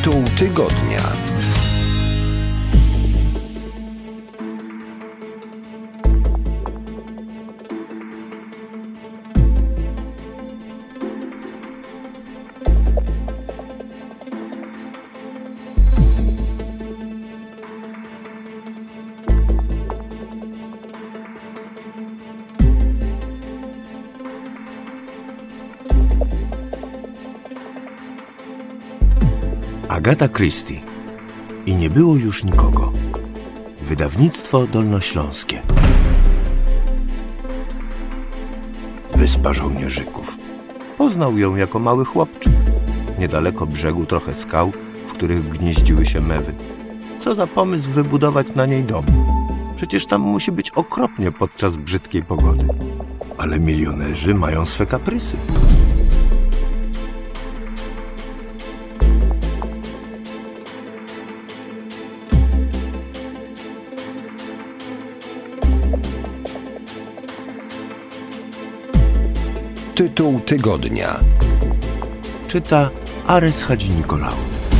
Tytuł tygodnia. Agata Christie. I nie było już nikogo. Wydawnictwo dolnośląskie. Wyspa Żołnierzyków. Poznał ją jako mały chłopczyk. Niedaleko brzegu trochę skał, w których gnieździły się mewy. Co za pomysł wybudować na niej dom? Przecież tam musi być okropnie podczas brzydkiej pogody. Ale milionerzy mają swe kaprysy. Tytuł tygodnia. Czyta Ares Hadzi-Nikolaou.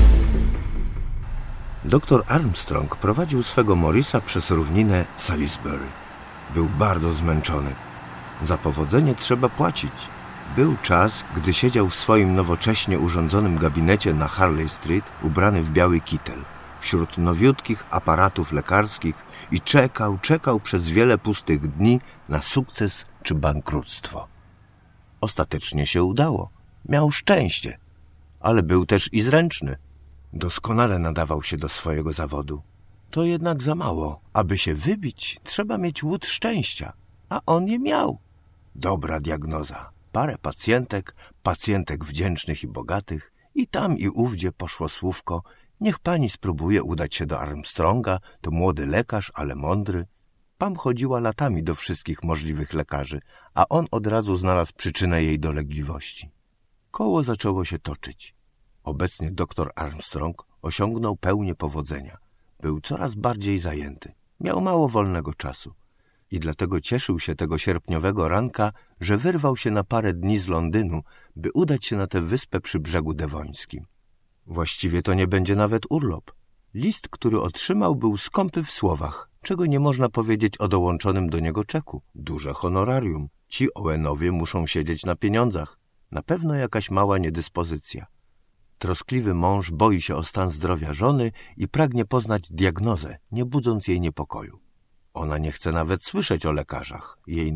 Doktor Armstrong prowadził swego Morrisa przez równinę Salisbury. Był bardzo zmęczony. Za powodzenie trzeba płacić. Był czas, gdy siedział w swoim nowocześnie urządzonym gabinecie na Harley Street, ubrany w biały kitel, wśród nowiutkich aparatów lekarskich i czekał przez wiele pustych dni na sukces czy bankructwo. Ostatecznie się udało. Miał szczęście, ale był też i zręczny. Doskonale nadawał się do swojego zawodu. To jednak za mało. Aby się wybić, trzeba mieć łód szczęścia, a on je miał. Dobra diagnoza. Parę pacjentek wdzięcznych i bogatych i tam i ówdzie poszło słówko: niech pani spróbuje udać się do Armstronga, to młody lekarz, ale mądry. Pam chodziła latami do wszystkich możliwych lekarzy, a on od razu znalazł przyczynę jej dolegliwości. Koło zaczęło się toczyć. Obecnie doktor Armstrong osiągnął pełnię powodzenia. Był coraz bardziej zajęty. Miał mało wolnego czasu. I dlatego cieszył się tego sierpniowego ranka, że wyrwał się na parę dni z Londynu, by udać się na tę wyspę przy brzegu dewońskim. Właściwie to nie będzie nawet urlop. List, który otrzymał, był skąpy w słowach, czego nie można powiedzieć o dołączonym do niego czeku. Duże honorarium. Ci Owenowie muszą siedzieć na pieniądzach. Na pewno jakaś mała niedyspozycja. Troskliwy mąż boi się o stan zdrowia żony i pragnie poznać diagnozę, nie budząc jej niepokoju. Ona nie chce nawet słyszeć o lekarzach. Jej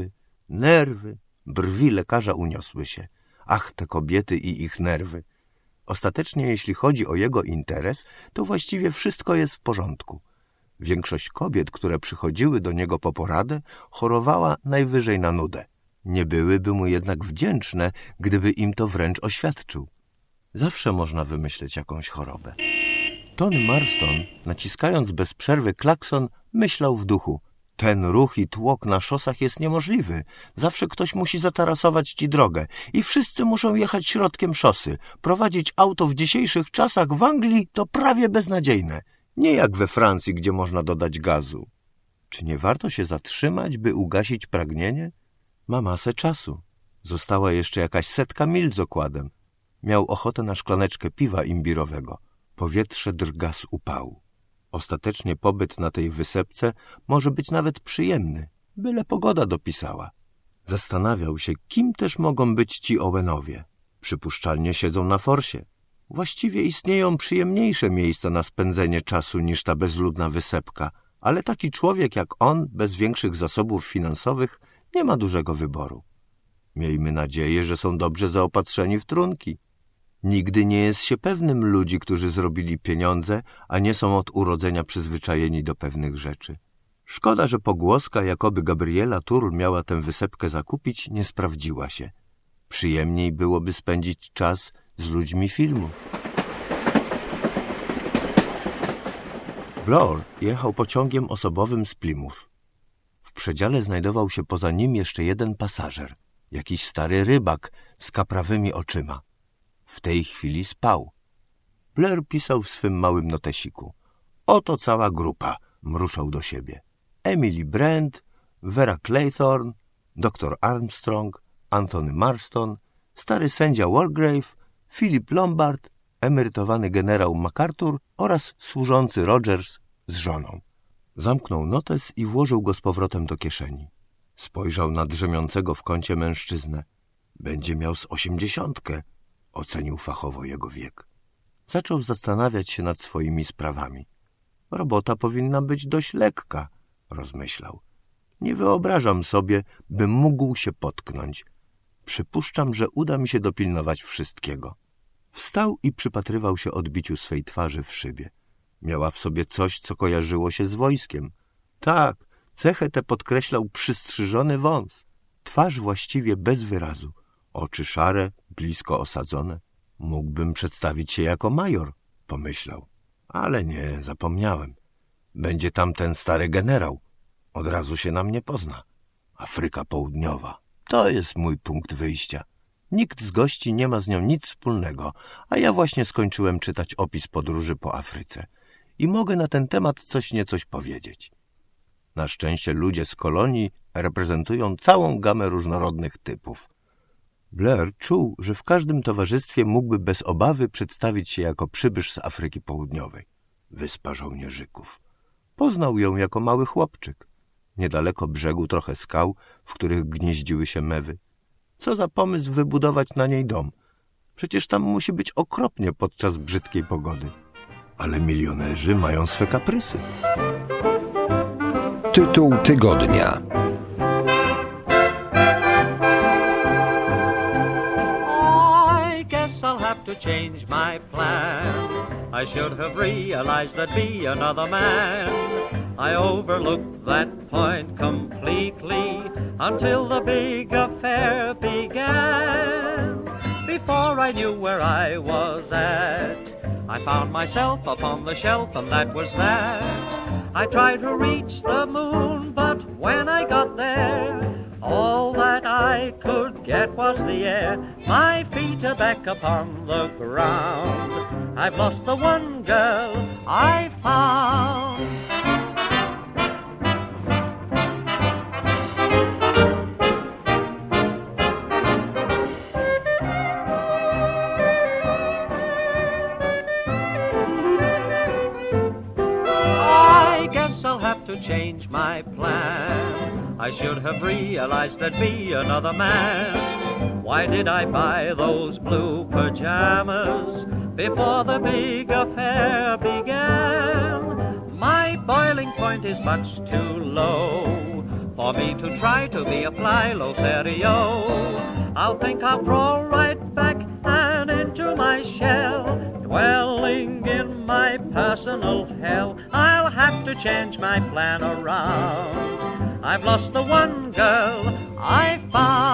nerwy. Brwi lekarza uniosły się. Ach, te kobiety i ich nerwy. Ostatecznie, jeśli chodzi o jego interes, to właściwie wszystko jest w porządku. Większość kobiet, które przychodziły do niego po poradę, chorowała najwyżej na nudę. Nie byłyby mu jednak wdzięczne, gdyby im to wręcz oświadczył. Zawsze można wymyśleć jakąś chorobę. Tony Marston, naciskając bez przerwy klakson, myślał w duchu: ten ruch i tłok na szosach jest niemożliwy. Zawsze ktoś musi zatarasować ci drogę i wszyscy muszą jechać środkiem szosy. Prowadzić auto w dzisiejszych czasach w Anglii to prawie beznadziejne. Nie jak we Francji, gdzie można dodać gazu. Czy nie warto się zatrzymać, by ugasić pragnienie? Ma masę czasu. Została jeszcze jakaś 100 mil z okładem. Miał ochotę na szklaneczkę piwa imbirowego. Powietrze drga z upału. Ostatecznie pobyt na tej wysepce może być nawet przyjemny, byle pogoda dopisała. Zastanawiał się, kim też mogą być ci Owenowie. Przypuszczalnie siedzą na forsie. Właściwie istnieją przyjemniejsze miejsca na spędzenie czasu niż ta bezludna wysepka, ale taki człowiek jak on, bez większych zasobów finansowych, nie ma dużego wyboru. Miejmy nadzieję, że są dobrze zaopatrzeni w trunki. Nigdy nie jest się pewnym ludzi, którzy zrobili pieniądze, a nie są od urodzenia przyzwyczajeni do pewnych rzeczy. Szkoda, że pogłoska, jakoby Gabriela Turl miała tę wysepkę zakupić, nie sprawdziła się. Przyjemniej byłoby spędzić czas z ludźmi filmu. Blore jechał pociągiem osobowym z Plymouth. W przedziale znajdował się poza nim jeszcze jeden pasażer, jakiś stary rybak z kaprawymi oczyma. W tej chwili spał. Blair pisał w swym małym notesiku: oto cała grupa, mruczał do siebie. Emily Brand, Vera Claythorne, dr Armstrong, Anthony Marston, stary sędzia Walgrave, Philip Lombard emerytowany generał MacArthur oraz służący Rogers z żoną. Zamknął notes i włożył go z powrotem do kieszeni. Spojrzał na drzemiącego w kącie mężczyznę. Będzie miał z 80, ocenił fachowo jego wiek. Zaczął zastanawiać się nad swoimi sprawami. Robota powinna być dość lekka, rozmyślał. Nie wyobrażam sobie, bym mógł się potknąć. Przypuszczam, że uda mi się dopilnować wszystkiego. Wstał i przypatrywał się odbiciu swej twarzy w szybie. Miała w sobie coś, co kojarzyło się z wojskiem. Tak, cechę tę podkreślał przystrzyżony wąs. Twarz właściwie bez wyrazu. Oczy szare, blisko osadzone. Mógłbym przedstawić się jako major, pomyślał. Ale nie, zapomniałem. Będzie tam ten stary generał. Od razu się na mnie pozna. Afryka Południowa. To jest mój punkt wyjścia. Nikt z gości nie ma z nią nic wspólnego, a ja właśnie skończyłem czytać opis podróży po Afryce i mogę na ten temat coś niecoś powiedzieć. Na szczęście ludzie z kolonii reprezentują całą gamę różnorodnych typów. Blair czuł, że w każdym towarzystwie mógłby bez obawy przedstawić się jako przybysz z Afryki Południowej, wyspa żołnierzyków. Poznał ją jako mały chłopczyk. Niedaleko brzegu trochę skał, w których gnieździły się mewy. Co za pomysł wybudować na niej dom? Przecież tam musi być okropnie podczas brzydkiej pogody. Ale milionerzy mają swe kaprysy. Tytuł tygodnia. I guess I'll have to change my plan. I should have realized there'd be another man. I overlooked that point completely until the big affair began. Before I knew where I was at, I found myself upon the shelf, and that was that. I tried to reach the moon, but when I got there, all that I could get was the air. My feet are back upon the ground. I've lost the one girl I found. I'll have to change my plan. I should have realized there'd be another man. Why did I buy those blue pajamas before the big affair began? My boiling point is much too low for me to try to be a fly Lothario. I'll think I'll crawl right back and into my shell, dwelling in my personal hell. I'll have to change my plan around. I've lost the one girl I found.